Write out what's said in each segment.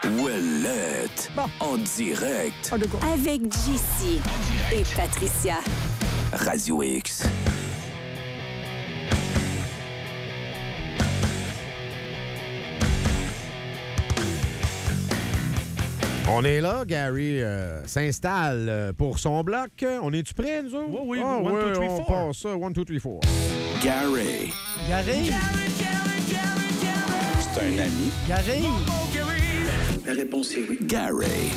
Ouellette. En direct. Avec JC et Patricia. Radio X. On est là, Gary s'installe pour son bloc. On est-tu prêts, nous autres? Oui, Ah, 1, 2, 3, on 4. passe ça. 1, 2, 3, 4. Gary. Gary. C'est un ami. Gary. La réponse est oui. Gary.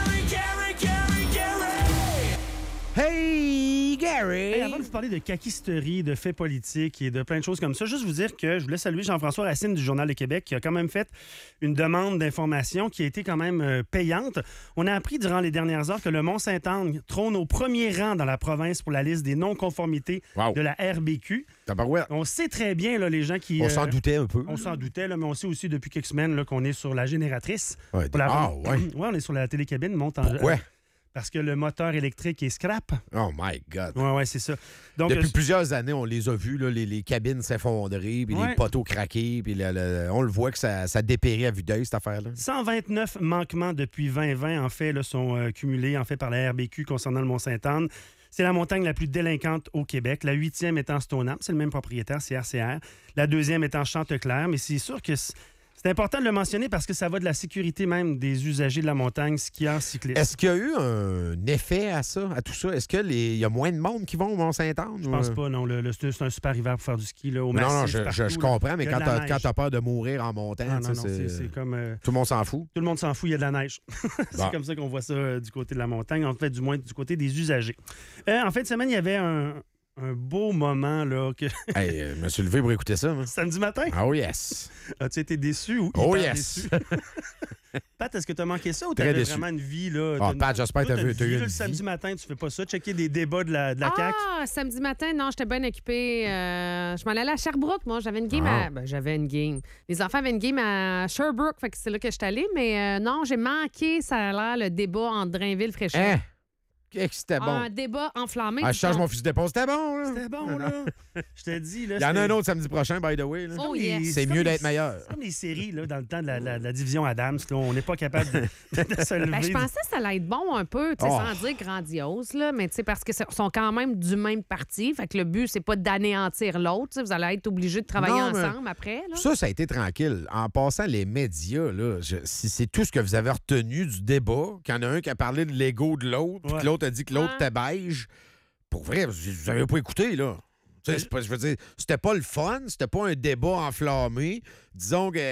Hey, Gary! Hey, avant de vous parler de caquisterie, de faits politiques et de plein de choses comme ça, juste vous dire que je voulais saluer Jean-François Racine du Journal de Québec qui a quand même fait une demande d'information qui a été quand même payante. On a appris durant les dernières heures que le Mont-Saint-Anne trône au premier rang dans la province pour la liste des non-conformités Wow. de la RBQ. Tabarouette. On sait très bien, là, les gens qui... On s'en doutait un peu. On s'en doutait, là, mais on sait aussi depuis quelques semaines là, qu'on est sur la génératrice. Ouais, Pour la- ah, ouais. Ouais, on est sur la télécabine. Monte en... Pourquoi? Parce que le moteur électrique est scrap. Oh my God. Ouais, c'est ça. Donc, Depuis plusieurs années, on les a vus, là, les cabines s'effondrer, puis Ouais. les poteaux craquer, puis on le voit que ça dépérit à vue d'œil, cette affaire-là. 129 manquements depuis 2020, en fait, là, sont cumulés en fait, par la RBQ concernant le Mont-Sainte-Anne. C'est la montagne la plus délinquante au Québec. La 8e étant Stoneham, c'est le même propriétaire, c'est RCR. La 2e étant Chanteclair, mais c'est sûr que c'est important de le mentionner parce que ça va de la sécurité même des usagers de la montagne, skieurs, cyclistes. Est-ce qu'il y a eu un effet à ça, à tout ça? Est-ce qu'il y a moins de monde qui vont au Mont-Saint-Anne? Je pense pas, non. C'est un super hiver pour faire du ski là, au Non, massif, non, partout, je là. comprends, mais Il y a quand de la neige. t'as peur de mourir en montagne, Non, tu sais, c'est comme... tout le monde s'en fout. Tout le monde s'en fout, il y a de la neige. C'est Bon. comme ça qu'on voit ça du côté de la montagne, en fait, du moins du côté des usagers. En fin de semaine, il y avait un beau moment, là, que... Hey, je me suis levé pour écouter ça. Moi. Samedi matin, Oh yes! as-tu été déçu ou Oh hyper yes! déçu? Pat, est-ce que tu as manqué ça ou tu Très avais déçu. vraiment une vie, là? Ah, T'as Pat, j'espère que toi, t'as eu là, une le samedi vie. matin, tu fais pas ça, checker des débats de la CAQ? Ah, samedi matin, non, j'étais bien occupée. Je m'en allais à Sherbrooke, moi. J'avais une game Ah. j'avais une game. Les enfants avaient une game à Sherbrooke, fait que c'est là que je suis allée. Mais non, j'ai manqué, ça a l'air, le débat entre Drainville-Fréchette. Hein? Qu'est-ce que c'était bon? Un débat enflammé. Ah, je change disons. mon fusil d'épaule, c'était bon, là. C'était bon, là. Je te dis, là. Il y en a un autre samedi prochain, by the way. Là. Oh, yes. C'est mieux d'être meilleur. C'est comme les séries, là, dans le temps de la division Adams, là, on n'est pas capable de se lever. Ben, je pensais que ça allait être bon un peu, tu sais, Oh. sans dire grandiose, là, mais tu sais, parce qu'ils sont quand même du même parti. Fait que le but, c'est pas d'anéantir l'autre. Tu sais, vous allez être obligés de travailler Non, mais ensemble après. Là. Ça a été tranquille. En passant les médias, là, si c'est tout ce que vous avez retenu du débat, qu'il y en a un qui a parlé de l'ego de l'autre, puis Ouais. que l'autre a dit que l'autre Ouais. était beige, pour vrai, vous n'avez pas écouté, là. Tu sais, je veux dire, c'était pas le fun, c'était pas un débat enflammé. Disons qu'il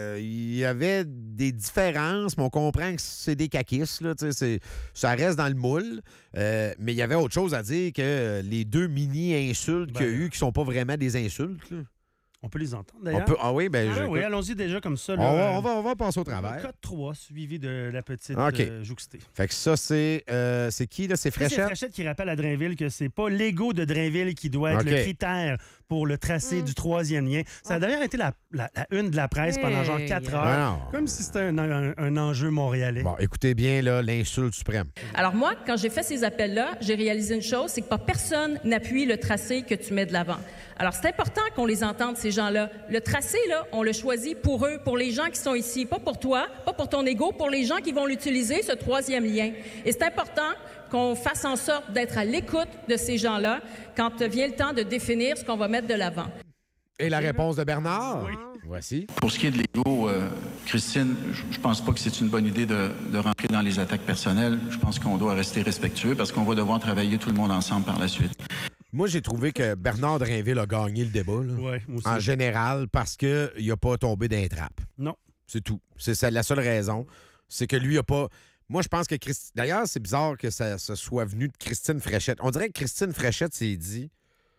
y avait des différences, mais on comprend que c'est des caquistes, là, tu sais, ça reste dans le moule. Mais il y avait autre chose à dire que les deux mini-insultes qu'il y a eu, qui sont pas vraiment des insultes. Là. On peut les entendre, On d'ailleurs. peut, ah oui, ben Ah, je- oui, allons-y déjà comme ça. Là, on va passer au travers. Code 3, suivi de la petite OK. jouxtée. Fait que ça, c'est qui, là? C'est C'est Fréchette? Fréchette qui rappelle à Drainville que c'est pas l'ego de Drainville qui doit être OK. le critère pour le tracé du troisième lien. Ça a d'ailleurs été la une de la presse pendant genre 4 heures. Ah non. Comme si c'était un enjeu montréalais. Bon, écoutez bien, là, l'insulte suprême. Alors moi, quand j'ai fait ces appels-là, j'ai réalisé une chose, c'est que pas personne n'appuie le tracé que tu mets de l'avant. Alors c'est important qu'on les entende, ces gens-là. Le tracé, là, on le choisit pour eux, pour les gens qui sont ici, pas pour toi, pas pour ton ego, pour les gens qui vont l'utiliser, ce troisième lien. Et c'est important qu'on fasse en sorte d'être à l'écoute de ces gens-là quand vient le temps de définir ce qu'on va mettre de l'avant. Et la réponse de Bernard? Voici. Pour ce qui est de l'ego, Christine, je pense pas que c'est une bonne idée de rentrer dans les attaques personnelles. Je pense qu'on doit rester respectueux parce qu'on va devoir travailler tout le monde ensemble par la suite. Moi, j'ai trouvé que Bernard Drainville a gagné le débat, là, Ouais, moi aussi. en général, parce qu'il n'a pas tombé dans les trappes. Non. C'est tout. C'est ça, la seule raison. C'est que lui a pas... Moi, je pense que... D'ailleurs, c'est bizarre que ça soit venu de Christine Fréchette. On dirait que Christine Fréchette s'est dit...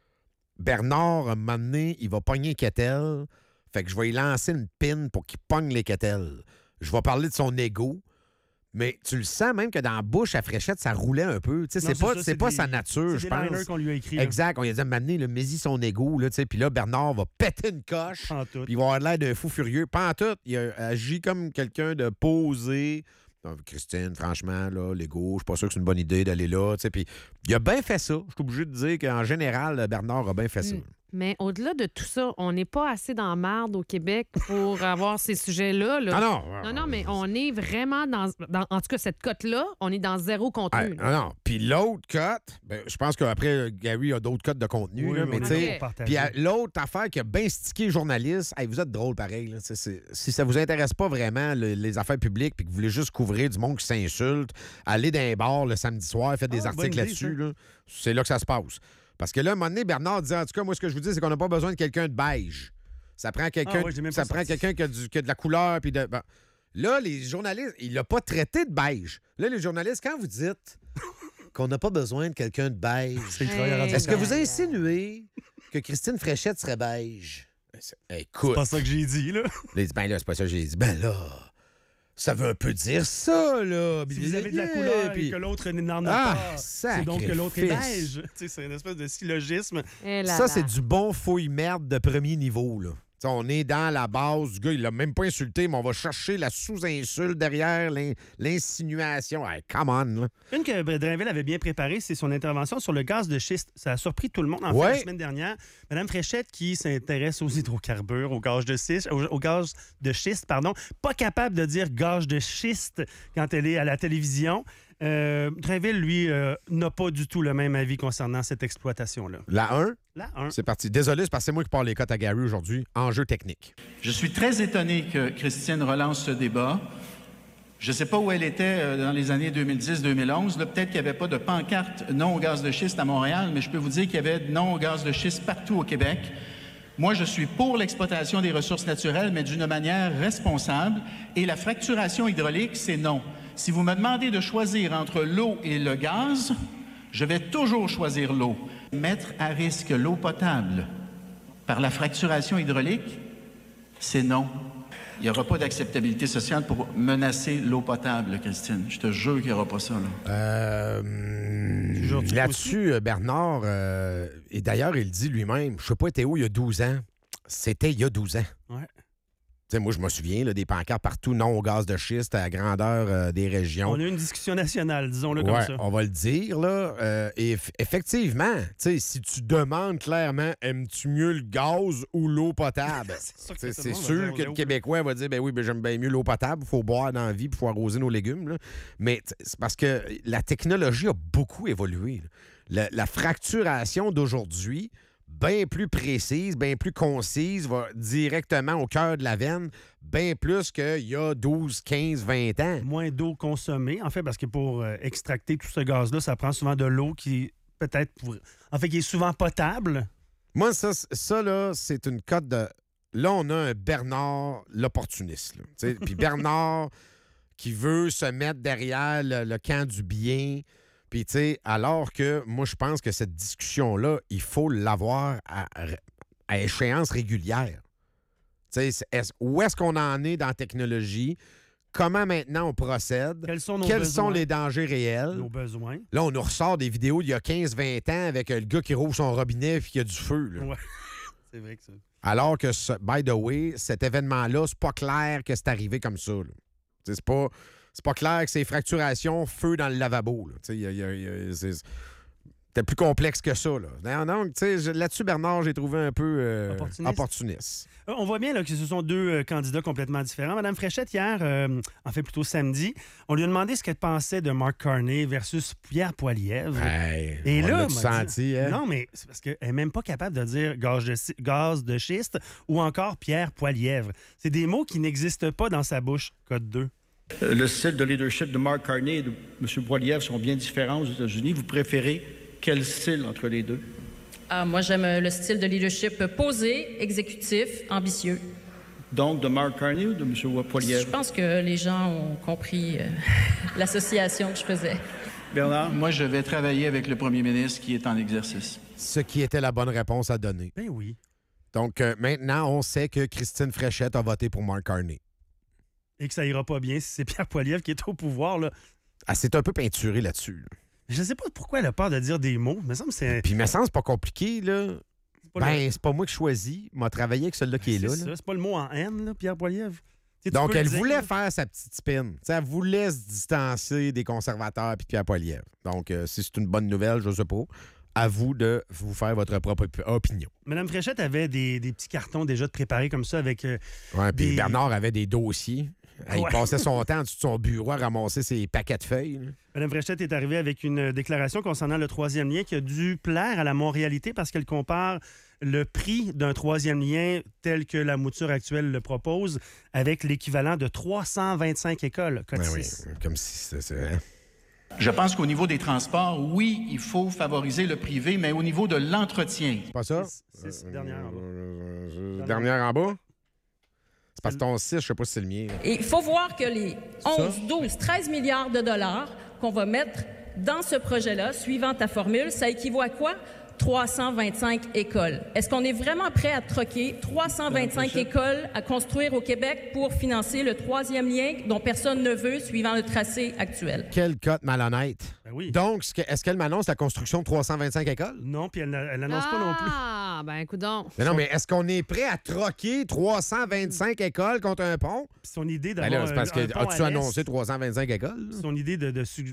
Bernard, à un moment donné, il va pogner Kettel. Fait que je vais lui lancer une pin pour qu'il pogne les Kettel. Je vais parler de son ego. Mais tu le sens même que dans la bouche à Fréchette, ça roulait un peu. Tu sais, Non, c'est pas des- sa nature, c'est je des pense. liners qu'on lui a écrit. là. Exact. On lui a dit à un moment donné, là, mets-y son ego. Là, tu sais. Puis là, Bernard va péter une coche. Pas en tout. Puis il va avoir l'air d'un fou furieux. Pas en tout. Il a agi comme quelqu'un de posé. Non, Christine, franchement, là, l'ego, je suis pas sûr que c'est une bonne idée d'aller là. Tu sais. Puis il a bien fait ça. Je suis obligé de dire qu'en général, Bernard a bien fait ça. Mais au-delà de tout ça, on n'est pas assez dans la marde au Québec pour avoir ces sujets-là. Là. Ah non! Non, mais on est vraiment dans en tout cas, cette cote-là, on est dans zéro contenu. là. Non. Puis l'autre cote, je pense qu'après, Gary a d'autres cotes de contenu. Oui, là, oui, mais on tu sais, va partager. puis l'autre affaire qui a bien stické les journalistes, hey, vous êtes drôle pareil. Là, si ça vous intéresse pas vraiment les affaires publiques puis que vous voulez juste couvrir du monde qui s'insulte, allez dans un bar le samedi soir, faites des bonne articles idée, là-dessus. ça. Là, c'est là que ça se passe. Parce que là, à un moment donné, Bernard disait, en tout cas, moi, ce que je vous dis, c'est qu'on n'a pas besoin de quelqu'un de beige. Ça prend quelqu'un j'ai même pas ça prend sorti. quelqu'un qui a de la couleur. Puis de, bon. Là, les journalistes, il l'a pas traité de beige. Là, les journalistes, quand vous dites qu'on n'a pas besoin de quelqu'un de beige, C'est le travail à Radio est-ce que vous Canada. insinuez que Christine Fréchette serait beige? Écoute. C'est pas ça que j'ai dit, là. Là, il dit, ben là, c'est pas ça que j'ai dit. Ben là, ça veut un peu dire ça, là. Si vous avez de la couleur Puis- et que l'autre n'en a Ah, pas, c'est donc que l'autre est sacrifice. beige. Tu sais, c'est une espèce de syllogisme. Eh là Ça, là. c'est du bon fouille-merde de premier niveau, là. T'sais, on est dans la base du gars, il l'a même pas insulté, mais on va chercher la sous-insulte derrière l'insinuation. Hey, come on, là. Une que Drainville avait bien préparée, c'est son intervention sur le gaz de schiste. Ça a surpris tout le monde. En fait, Ouais. la semaine dernière, Mme Fréchette, qui s'intéresse aux hydrocarbures, au gaz de schiste, au gaz de schiste, pardon, pas capable de dire gaz de schiste quand elle est à la télévision. Drainville, lui, n'a pas du tout le même avis concernant cette exploitation-là. La 1, Là, un. c'est parti. Désolé, c'est parce que c'est moi qui parle les cotes à Gary aujourd'hui. Enjeu technique. Je suis très étonné que Christine relance ce débat. Je ne sais pas où elle était dans les années 2010-2011. Là, peut-être qu'il n'y avait pas de pancarte non au gaz de schiste à Montréal, mais je peux vous dire qu'il y avait non au gaz de schiste partout au Québec. Moi, je suis pour l'exploitation des ressources naturelles, mais d'une manière responsable. Et la fracturation hydraulique, c'est non. Si vous me demandez de choisir entre l'eau et le gaz, je vais toujours choisir l'eau. Mettre à risque l'eau potable par la fracturation hydraulique, c'est non. Il n'y aura pas d'acceptabilité sociale pour menacer l'eau potable, Christine. Je te jure qu'il n'y aura pas ça. Là. Toujours Là-dessus, Bernard, et d'ailleurs, il dit lui-même, je sais pas, était où il y a 12 ans. C'était il y a 12 ans. Ouais. Tu sais, moi, je me souviens, là, des pancartes partout, non au gaz de schiste à la grandeur des régions. On a eu une discussion nationale, disons-le comme Ouais, ça. on va le dire, là. Et effectivement, tu sais, si tu demandes clairement, aimes-tu mieux le gaz ou l'eau potable? C'est sûr que T'sais, tout le c'est monde va sûr dire que le l'eau. Québécois va dire, ben oui, ben j'aime bien mieux l'eau potable, il faut boire dans la vie, il faut arroser nos légumes. Là. Mais c'est parce que la technologie a beaucoup évolué. Là. La fracturation d'aujourd'hui, bien plus précise, bien plus concise, va directement au cœur de la veine, bien plus qu'il y a 12, 15, 20 ans. Moins d'eau consommée, en fait, parce que pour extracter tout ce gaz-là, ça prend souvent de l'eau qui peut-être en fait, qui est souvent potable. Moi, ça là, c'est une cote de... Là, on a un Bernard l'opportuniste. Là. Tu sais, puis Bernard qui veut se mettre derrière le camp du bien. Puis, tu sais, alors que moi, je pense que cette discussion-là, il faut l'avoir à échéance régulière. Tu sais, où est-ce qu'on en est dans la technologie? Comment maintenant on procède? Quels sont nos Quels besoins? sont les dangers réels? Nos besoins. Là, on nous ressort des vidéos d'il y a 15-20 ans avec le gars qui rouvre son robinet et qui a du feu. Là. Ouais. C'est vrai que ça. Alors que, by the way, cet événement-là, c'est pas clair que c'est arrivé comme ça. là. Tu sais, c'est pas clair que c'est fracturation, feu dans le lavabo. Là. Tu sais, c'était plus complexe que ça. Là. Donc, tu sais, là-dessus, Bernard, j'ai trouvé un peu opportuniste. On voit bien là, que ce sont deux candidats complètement différents. Madame Fréchette, hier, en fait plutôt samedi, on lui a demandé ce qu'elle pensait de Mark Carney versus Pierre Poilievre. Hey, Et on là, l'a-tu m'a dit- senti, hein? Non, mais c'est parce qu'elle n'est même pas capable de dire gaz de schiste ou encore Pierre Poilievre. C'est des mots qui n'existent pas dans sa bouche. Code 2. Le style de leadership de Mark Carney et de M. Poilievre sont bien différents aux États-Unis. Vous préférez quel style entre les deux? Ah, moi, j'aime le style de leadership posé, exécutif, ambitieux. Donc, de Mark Carney ou de M. Je Poilievre? pense que les gens ont compris l'association que je faisais. Bernard? Moi, je vais travailler avec le premier ministre qui est en exercice. Ce qui était la bonne réponse à donner. Ben oui. Donc, maintenant, on sait que Christine Fréchette a voté pour Mark Carney. Et que ça ira pas bien si c'est Pierre Poilievre qui est au pouvoir. Là. Elle s'est un peu peinturée là-dessus. Là. Je sais pas pourquoi elle a peur de dire des mots. Il me semble que c'est... Puis, il me semble que c'est pas compliqué, là. pas Ben, c'est pas moi qui choisis. M'a travaillé avec celui-là qui est là. c'est là. ça. C'est pas le mot en haine, là, Pierre Poilievre. Tu sais, tu Donc, peux le elle dire, voulait là. faire sa petite spin. T'sais, elle voulait se distancer des conservateurs et de Pierre Poilievre. Donc, si c'est une bonne nouvelle, je sais pas. à vous de vous faire votre propre opinion. Mme Fréchette avait des petits cartons déjà de préparés comme ça avec... Ouais, puis des- Bernard avait des dossiers. Il Ouais. passait son temps en dessous de son bureau à ramasser ses paquets de feuilles. là. Mme Fréchette est arrivée avec une déclaration concernant le troisième lien qui a dû plaire à la Montréalité parce qu'elle compare le prix d'un troisième lien tel que la mouture actuelle le propose avec l'équivalent de 325 écoles. Code Ben oui, 6. comme si c'était... Je pense qu'au niveau des transports, oui, il faut favoriser le privé, mais au niveau de l'entretien, C'est pas ça? Six dernières en bas. Dernière en bas? C'est parce que ton 6, je sais pas si c'est le mien. là. Et il faut voir que les 11, 12, 13 milliards de dollars qu'on va mettre dans ce projet-là, suivant ta formule, ça équivaut à quoi? 325 écoles. Est-ce qu'on est vraiment prêt à troquer 325 écoles à construire au Québec pour financer le troisième lien dont personne ne veut, suivant le tracé actuel? Quelle cote malhonnête. Ben oui. Donc, est-ce qu'elle m'annonce la construction de 325 écoles? Non, puis elle n'annonce pas non plus. Ah, ben, coudonc. Mais non, mais est-ce qu'on est prêt à troquer 325 écoles contre un pont? Puis son idée Ben d'avoir là, c'est parce un que pont as-tu à l'est, annoncé 325 écoles? là? son idée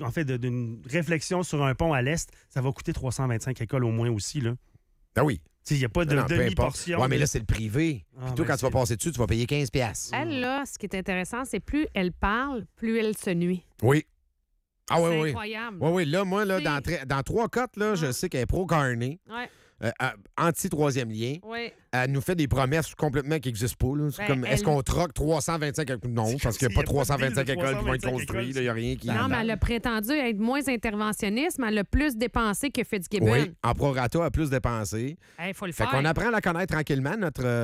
d'une réflexion sur un pont à l'est, ça va coûter 325 écoles au moins aussi. Là. Ben oui. Il n'y a pas de Non, peu importe. demi-portion. Ouais, mais là, c'est le privé. Ah, Puis toi, ben, quand tu vas passer dessus, tu vas payer 15 piastres. Elle, là, ce qui est intéressant, c'est plus elle parle, plus elle se nuit. Oui. Ah oui, c'est oui. incroyable. Oui, oui. Là, moi, là, C'est- dans 3 cotes, là, je sais qu'elle est pro-Carney, Ouais, anti-troisième lien. ouais. Elle nous fait des promesses complètement qui n'existent pas. là. C'est Ben, comme, est-ce elle- qu'on troque 325 écoles? Non, parce qu'il n'y a pas Il y a pas de 325 deal de écoles qui vont être 325 construites. écoles. Il n'y a rien qui... Non, mais elle a prétendu être moins interventionniste, mais elle a plus dépensé que Fitzgibbon. Oui, en prorata, a plus dépensé. Il faut le Fait faire. qu'on apprend à la connaître tranquillement,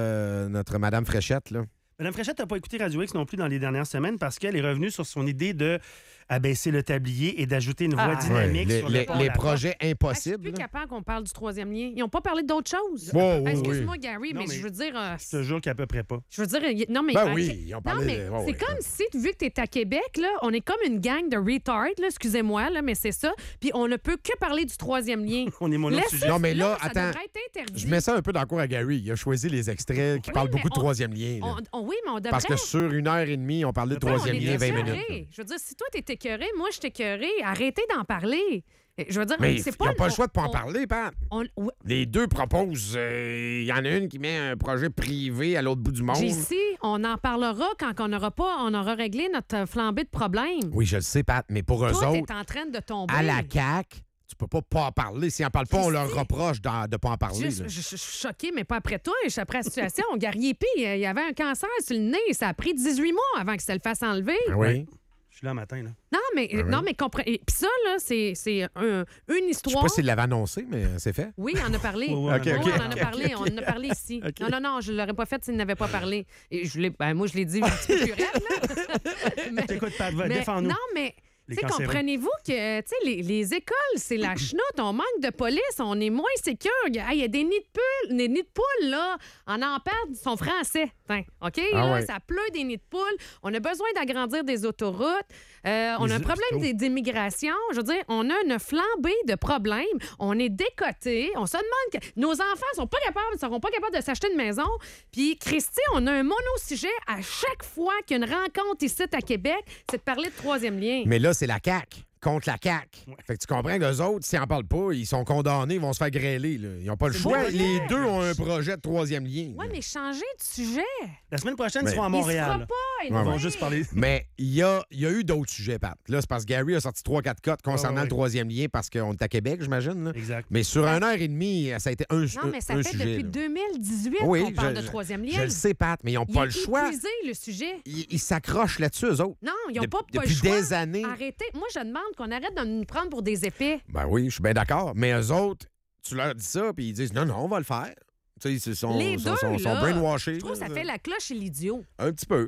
notre Madame Fréchette. Là. Mme Fréchette n'a pas écouté Radio X non plus dans les dernières semaines parce qu'elle est revenue sur son idée de abaisser le tablier et d'ajouter une voie Ah. dynamique Les, sur les- le pont les à la projets Je suis impossibles. plus là. capable qu'on parle du troisième lien. Ils n'ont pas parlé d'autre chose. Oh, oui, Excuse-moi, Gary, Non, mais mais je veux dire... Je te jure qu'à peu près pas. Je veux dire, non, mais... Ben ok. oui, ils ont parlé Non, mais de- ouais, c'est ouais. comme si, vu que tu es à Québec, là, on est comme une gang de retards, là, excusez-moi, là, mais c'est ça. Puis on ne peut que parler du troisième lien. On est mono-sujet. Laissez- Non, mais là, ça attends, devrait être interdit. Je mets ça un peu dans le cours à Gary. Il a choisi les extraits qui Oui, parlent mais beaucoup de on- troisième lien. là. Oui, mais on devrait... Parce que sur 1h30, on parlait de Ouais, troisième on est lien 20 écœurés. minutes. Je veux dire, si toi, t'es écœuré, moi, je t'écœuré. Arrêtez d'en parler. Je veux dire, Mais c'est ils n'ont pas le on- choix de pas en on- parler, Pat. Oui, Les deux proposent. Il y en a une qui met un projet privé à l'autre bout du monde. JC, on en parlera quand on aura réglé notre flambée de problèmes. Oui, je le sais, Pat, mais pour eux Toi, autres, t'es en train de tomber. à la CAQ, tu peux pas en parler. S'ils n'en parlent pas, on leur sais. reproche de ne pas en parler. Je là. suis choquée, mais pas après toi. Je suis après la situation. Garnier-Py, il y avait un cancer sur le nez. Ça a pris 18 mois avant que ça le fasse enlever. Ah oui. Je suis là matin. Là. Non, mais comprenez. Puis ça, là, c'est une Je sais histoire. pas s'il l'avait annoncé, mais c'est fait. Oui, on en a parlé. Ouais, ouais, OK, Oui, OK, on en a OK, parlé. OK. On en a parlé ici. OK. Non, je ne l'aurais pas fait s'il n'avait pas parlé. Et moi, je l'ai dit un petit peu plus raide, là. Mais- Écoute, Pat, mais- défends-nous. Non, mais Les tu sais, cancéreux. comprenez-vous que tu sais, les écoles, c'est la chenoute. On manque de police, on est moins sécure. Il y a des nids de poules, là. On en perd son français. Tiens, OK? Ah là, ouais. ça pleut des nids de poules. On a besoin d'agrandir des enfants. On a un Les problème hôpitaux. d'immigration. Je veux dire, on a une flambée de problèmes. On est décoté. On se demande que nos enfants seront pas capables de s'acheter une maison. Puis, Christy, on a un mono-sujet à chaque fois qu'il y a une rencontre ici à Québec, c'est de parler de troisième lien. Mais là, c'est la CAQ contre la CAQ. Fait que tu comprends que les autres, s'ils n'en parlent pas, ils sont condamnés, ils vont se faire grêler. Là. Ils n'ont pas le choix. vrai. Les deux ont un projet de troisième lien. Oui, là. mais changer de sujet. La semaine prochaine, ils Mais- seront à Il se fera Montréal. pas. Ils vont juste parler. Mais il y a eu d'autres sujets, Pat. Là, c'est parce que Gary a sorti 3-4 cotes concernant ouais. le troisième lien parce qu'on est à Québec, j'imagine. là. Exact. Mais sur 1h30, ça a été un Non, mais ça un fait sujet. depuis là. 2018 Oui, qu'on parle je- de troisième Je lien. le sais, Pat, mais ils n'ont Il pas est le choix. épuisé, le sujet. Ils s'accrochent là-dessus, eux autres. Non, ils n'ont pas Depuis le choix. des années. Arrêtez. Moi, je demande qu'on arrête de nous prendre pour des épais. Ben oui, je suis bien d'accord. Mais eux autres, tu leur dis ça, puis ils disent non, on va le faire. Tu sais, ils sont Les deux, là, brainwashés. Je trouve que ça là. fait la cloche et l'idiot. Un petit peu.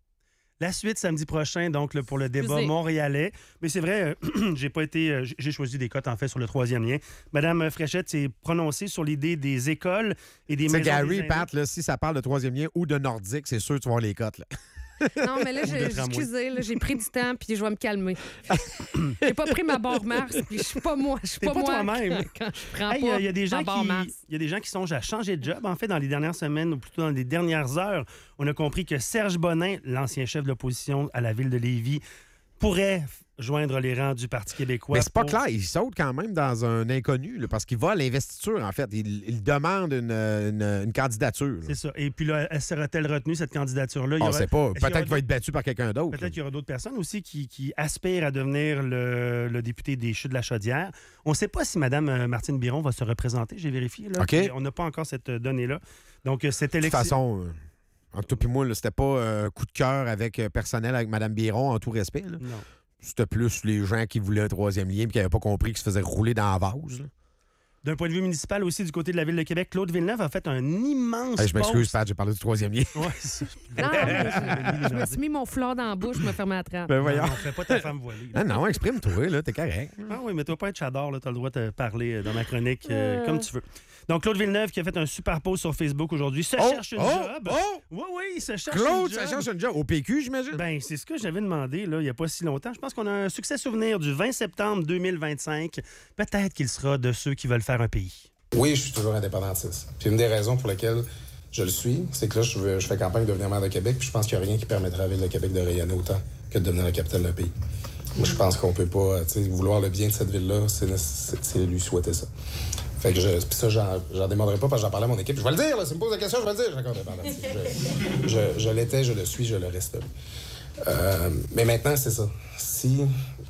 La suite samedi prochain, donc, là, pour le débat Excusez. montréalais. Mais c'est vrai, j'ai choisi des cotes, en fait, sur le troisième lien. Madame Fréchette s'est prononcée sur l'idée des écoles et des Tu sais, maisons Gary, des aînés. Pat, là, si ça parle de troisième lien ou de nordique, c'est sûr que tu vas avoir les cotes. Là. Non, mais là, Ou de tramway. excusez, là, j'ai pris du temps puis je vais me calmer. J'ai pas pris ma barre Mars puis je suis pas moi. Je suis T'es pas pas moi toi-même. quand je prends Hey, pas il y a des gens ma barre Mars. il y a des gens qui songent à changer de job. En fait, dans les dernières semaines, ou plutôt dans les dernières heures, on a compris que Serge Bonin, l'ancien chef de l'opposition à la ville de Lévis, pourrait joindre les rangs du Parti québécois. Mais c'est pas pour- clair. Il saute quand même dans un inconnu, là, parce qu'il va à l'investiture, en fait. Il demande une candidature. là. C'est ça. Et puis là, elle sera-t-elle retenue, cette candidature-là? Il y On aura- sait pas. Est-ce qu'il y Peut-être aura qu'il va être battu par quelqu'un d'autre. Peut-être qu'il y aura d'autres personnes aussi qui aspirent à devenir le député des Chutes de la Chaudière. On ne sait pas si Mme Martine Biron va se représenter. J'ai vérifié. Là, OK. puis on n'a pas encore cette donnée-là. Donc, cette De toute élection... façon, entre toi et moi, là, c'était pas coup de cœur avec personnel avec Mme Biron, en tout respect. là. Non. C'était plus les gens qui voulaient un troisième lien et qui n'avaient pas compris qu'ils se faisaient rouler dans la vase. là. D'un point de vue municipal aussi, du côté de la Ville de Québec, Claude Villeneuve a fait un immense Hey, je m'excuse, post. Pat, j'ai parlé du troisième lien. Ouais, c'est- Non, mais je me suis mis mon fleur dans la bouche, je me fermais la trappe. Ben voyons. Non, fais pas ta femme voilée. là. Non, exprime-toi, là, t'es correct. Ah oui, mais toi pas être chador, tu as le droit de parler dans ma chronique comme tu veux. Donc, Claude Villeneuve qui a fait un super post sur Facebook aujourd'hui, se cherche une job. Oui, il se cherche Claude, une job. ça cherche une job. Au PQ, j'imagine? Ben, c'est ce que j'avais demandé là, il n'y a pas si longtemps. Je pense qu'on a un succès souvenir du 20 septembre 2025. Peut-être qu'il sera de ceux qui veulent faire un pays. Oui, je suis toujours indépendantiste. Puis une des raisons pour lesquelles je le suis, c'est que là, je fais campagne de devenir maire de Québec, puis je pense qu'il n'y a rien qui permettrait à la Ville de Québec de rayonner autant que de devenir la capitale d'un pays. Moi, je pense qu'on peut pas, tu sais, vouloir le bien de cette ville-là, c'est lui souhaiter ça. Fait que puis ça, j'en démordrai pas parce que j'en parlais à mon équipe. Je vais le dire, là, si me pose la question, je vais le dire. Je suis encore indépendantiste. Je l'étais, je le suis, je le reste. Mais maintenant, c'est ça. Si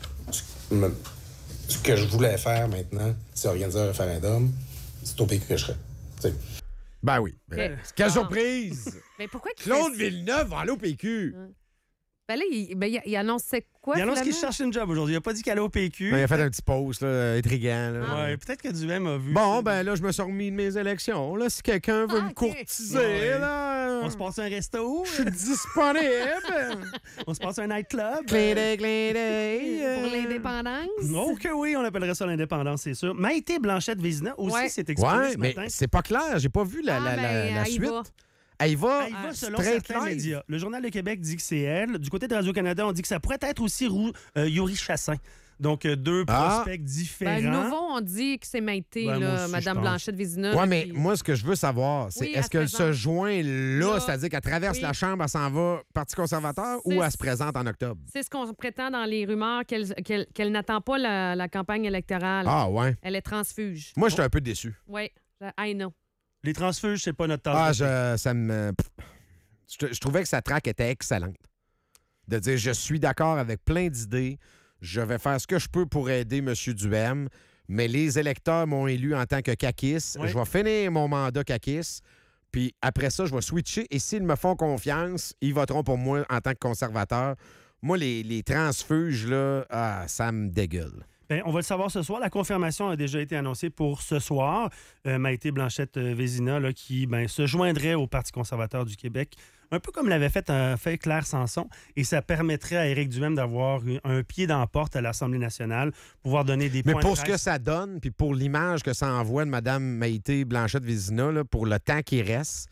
ce que je voulais faire maintenant, c'est organiser un référendum, c'est au PQ que je serais. T'sais. Ben oui. OK. Quelle Ah. surprise! Mais pourquoi qu'il Claude fait- Villeneuve va aller au PQ. Ben là, il annonçait quoi, Il annonce qu'il finalement? cherche une job aujourd'hui. Il n'a pas dit qu'il allait au PQ. Il a fait un petit post là, intriguant. Là. Ouais, peut-être que Duhem a vu. Bon, ça. ben là, je me suis remis de mes élections. Là, si quelqu'un veut me OK. courtiser, Ouais. là, On se passe un resto. je suis disponible. On se passe un nightclub. Clin d'œil. Pour l'indépendance? Oh que oui, on appellerait ça l'indépendance, c'est sûr. Maïté Blanchette-Vézina aussi Ouais. s'est exprimée Ouais, ce mais matin. c'est pas clair. J'ai pas vu la elle y suite. va. Elle y va, Elle y va selon straight certains live. médias. Le Journal de Québec dit que c'est elle. Du côté de Radio-Canada, on dit que ça pourrait être aussi Yuri Chassin. Donc, deux prospects Ben, différents. nouveau, on dit que c'est Maïté, Ben, moi là, aussi, Madame je pense. Blanchette-Vézina. Ouais, mais puis- moi, ce que je veux savoir, c'est Oui, est-ce elle qu'elle se se présente. joint là, Là. c'est-à-dire qu'elle traverse Oui. la Chambre, elle s'en va Parti conservateur, ou C'est- elle se présente en octobre? C'est ce qu'on prétend dans les rumeurs, qu'elle n'attend pas la campagne électorale. Ah, ouais. Elle est transfuge. Moi, j'étais un peu déçu. Oui, I know. Les transfuges, c'est pas notre tasse Ah, de thé. ça me. Je trouvais que sa traque était excellente. De dire, je suis d'accord avec plein d'idées, je vais faire ce que je peux pour aider M. Duhem, mais les électeurs m'ont élu en tant que caquiste. Oui. Je vais finir mon mandat caquiste, puis après ça, je vais switcher, et s'ils me font confiance, ils voteront pour moi en tant que conservateur. Moi, les transfuges, là, ça me dégueule. Ben, on va le savoir ce soir. La confirmation a déjà été annoncée pour ce soir. Maïté Blanchette-Vézina, là, qui se joindrait au Parti conservateur du Québec, un peu comme l'avait fait Claire Sanson. Et ça permettrait à Éric Duhem d'avoir un pied dans la porte à l'Assemblée nationale, pouvoir donner des Mais points pour de ce presse. que ça donne, puis pour l'image que ça envoie de Mme Maïté Blanchette-Vézina, là, pour le temps qui reste,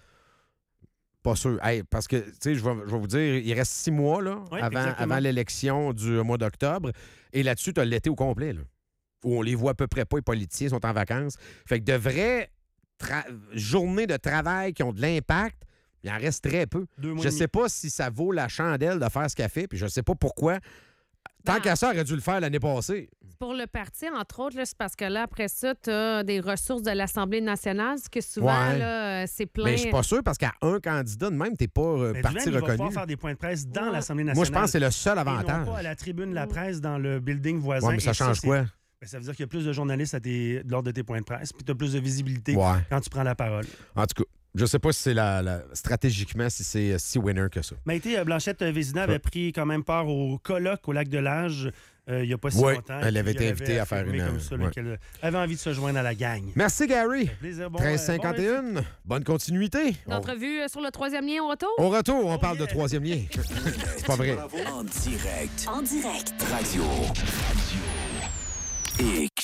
pas sûr. Hey, parce que, tu sais, je vais vous dire, il reste 6 mois là, Oui, avant exactement. l'élection du mois d'octobre. Et là-dessus, tu as l'été au complet, là, où on les voit à peu près pas, les politiciens sont en vacances. Fait que de vraies journées de travail qui ont de l'impact, il en reste très peu. 2 mois Je et demi. sais pas si ça vaut la chandelle de faire ce qu'elle fait, puis je sais pas pourquoi. Tant Ben, qu'à ça, elle aurait dû le faire l'année passée. Pour le parti, entre autres, là, c'est parce que là, après ça, tu as des ressources de l'Assemblée nationale, ce que souvent, Ouais. là, c'est plein. Mais je suis pas sûr parce qu'à un candidat de même, t'es pas Mais parti Duhem, il va reconnu. pouvoir faire des points de presse dans Ouais. l'Assemblée nationale. Moi, je pense que c'est le seul Et non avantage. pas à la tribune de la presse dans le building voisin. Ouais, mais ça Et change c'est- quoi? Ben, ça veut dire qu'il y a plus de journalistes lors de tes points de presse, puis tu as plus de visibilité Ouais. quand tu prends la parole. En tout cas, je sais pas si c'est stratégiquement si c'est si winner que ça. Maïté Blanchette-Vézina avait pris quand même part au colloque au Lac de l'Âge il n'y a pas si Ouais, longtemps. elle avait Puis été invitée à faire affirmé une- comme ça, là, ouais. qu'elle avait envie de se joindre à la gang. Merci, Gary. Plaisir, bon, 13h51. Bonne continuité. D'entrevue sur le 3e lien au retour? Au retour, on parle yeah. de troisième lien. C'est pas vrai. En direct. En direct. Radio. X.